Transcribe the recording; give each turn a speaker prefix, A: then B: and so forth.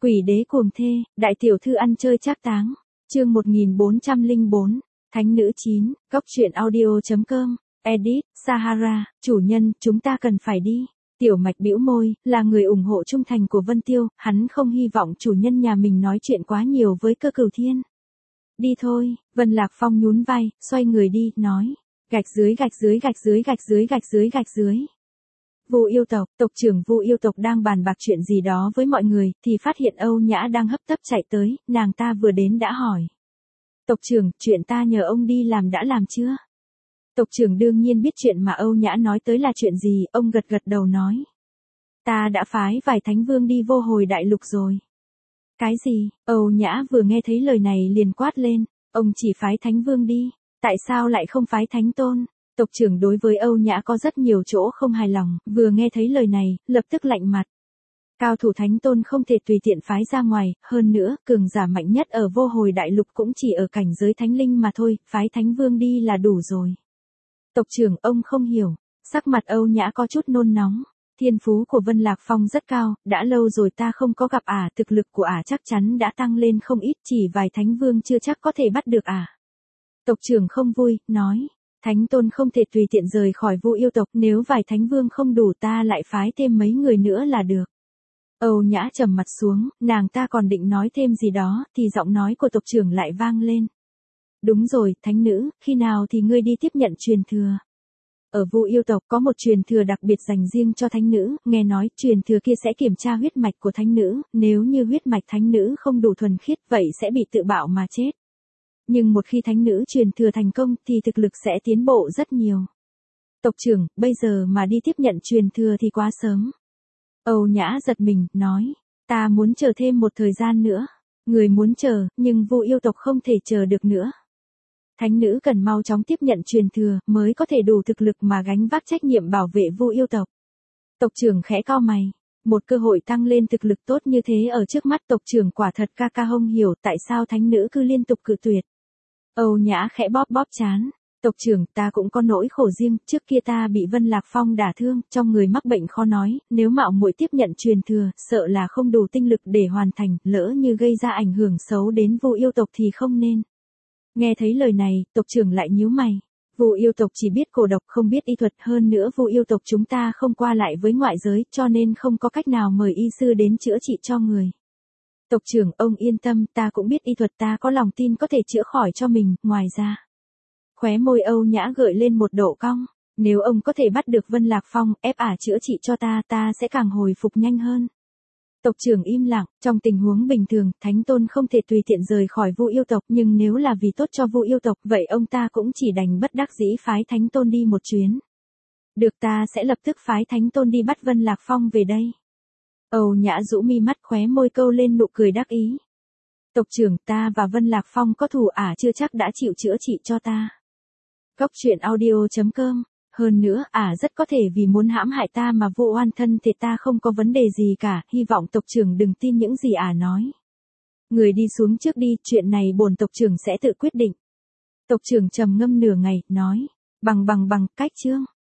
A: Quỷ đế cuồng thê, đại tiểu thư ăn chơi trác táng. Chương 1404, Thánh nữ 9, góc truyện audio.com, edit, Sahara, chủ nhân, chúng ta cần phải đi. Tiểu Mạch bĩu môi, là người ủng hộ trung thành của Vân Tiêu, hắn không hy vọng chủ nhân nhà mình nói chuyện quá nhiều với Cơ Cửu Thiên. Đi thôi, Vân Lạc Phong nhún vai, xoay người đi, nói, gạch dưới gạch dưới gạch dưới gạch dưới gạch dưới gạch dưới. Vu yêu tộc, tộc trưởng Vu yêu tộc đang bàn bạc chuyện gì đó với mọi người, thì phát hiện Âu Nhã đang hấp tấp chạy tới, nàng ta vừa đến đã hỏi. Tộc trưởng, chuyện ta nhờ ông đi làm đã làm chưa? Tộc trưởng đương nhiên biết chuyện mà Âu Nhã nói tới là chuyện gì, ông gật gật đầu nói. Ta đã phái vài thánh vương đi vô hồi đại lục rồi. Cái gì? Âu Nhã vừa nghe thấy lời này liền quát lên, ông chỉ phái thánh vương đi, tại sao lại không phái thánh tôn? Tộc trưởng đối với Âu Nhã có rất nhiều chỗ không hài lòng, vừa nghe thấy lời này, lập tức lạnh mặt. Cao thủ thánh tôn không thể tùy tiện phái ra ngoài, hơn nữa, cường giả mạnh nhất ở vô hồi đại lục cũng chỉ ở cảnh giới thánh linh mà thôi, phái thánh vương đi là đủ rồi. Tộc trưởng, ông không hiểu, sắc mặt Âu Nhã có chút nôn nóng. Thiên phú của Vân Lạc Phong rất cao, đã lâu rồi ta không có gặp ả, thực lực của ả chắc chắn đã tăng lên không ít, chỉ vài thánh vương chưa chắc có thể bắt được ả. Tộc trưởng không vui, nói, thánh tôn không thể tùy tiện rời khỏi Vu yêu tộc, nếu vài thánh vương không đủ ta lại phái thêm mấy người nữa là được. Âu Nhã trầm mặt xuống, nàng ta còn định nói thêm gì đó, thì giọng nói của tộc trưởng lại vang lên. Đúng rồi, thánh nữ, khi nào thì ngươi đi tiếp nhận truyền thừa? Ở Vu yêu tộc có một truyền thừa đặc biệt dành riêng cho thánh nữ, nghe nói truyền thừa kia sẽ kiểm tra huyết mạch của thánh nữ, nếu như huyết mạch thánh nữ không đủ thuần khiết vậy sẽ bị tự bạo mà chết. Nhưng một khi thánh nữ truyền thừa thành công thì thực lực sẽ tiến bộ rất nhiều. Tộc trưởng, bây giờ mà đi tiếp nhận truyền thừa thì quá sớm. Âu Nhã giật mình, nói, ta muốn chờ thêm một thời gian nữa. Người muốn chờ, nhưng Vu yêu tộc không thể chờ được nữa. Thánh nữ cần mau chóng tiếp nhận truyền thừa, mới có thể đủ thực lực mà gánh vác trách nhiệm bảo vệ Vu yêu tộc. Tộc trưởng khẽ cau mày, một cơ hội tăng lên thực lực tốt như thế ở trước mắt tộc trưởng quả thật ca không hiểu tại sao thánh nữ cứ liên tục cự tuyệt. Âu Nhã khẽ bóp bóp trán, tộc trưởng, ta cũng có nỗi khổ riêng, trước kia ta bị Vân Lạc Phong đả thương, trong người mắc bệnh khó nói, nếu mạo muội tiếp nhận truyền thừa, sợ là không đủ tinh lực để hoàn thành, lỡ như gây ra ảnh hưởng xấu đến Vu yêu tộc thì không nên. Nghe thấy lời này, tộc trưởng lại nhíu mày. Vu yêu tộc chỉ biết cổ độc không biết y thuật, hơn nữa Vu yêu tộc chúng ta không qua lại với ngoại giới, cho nên không có cách nào mời y sư đến chữa trị cho người. Tộc trưởng, ông yên tâm, ta cũng biết y thuật, ta có lòng tin có thể chữa khỏi cho mình, ngoài ra. Khóe môi Âu Nhã gợi lên một độ cong, nếu ông có thể bắt được Vân Lạc Phong, ép ả chữa trị cho ta sẽ càng hồi phục nhanh hơn. Tộc trưởng im lặng, trong tình huống bình thường, thánh tôn không thể tùy tiện rời khỏi Vu yêu tộc, nhưng nếu là vì tốt cho Vu yêu tộc, vậy ông ta cũng chỉ đành bất đắc dĩ phái thánh tôn đi một chuyến. Được, ta sẽ lập tức phái thánh tôn đi bắt Vân Lạc Phong về đây. Âu Nhã rũ mi mắt, khóe môi câu lên nụ cười đắc ý. Tộc trưởng, ta và Vân Lạc Phong có thù, ả chưa chắc đã chịu chữa trị cho ta. Góc truyện audio.com. Hơn nữa, ả rất có thể vì muốn hãm hại ta mà vô oan thân thể, ta không có vấn đề gì cả, hy vọng tộc trưởng đừng tin những gì ả nói. Người đi xuống trước đi, chuyện này bổn tộc trưởng sẽ tự quyết định. Tộc trưởng trầm ngâm nửa ngày, nói, bằng, cách chương.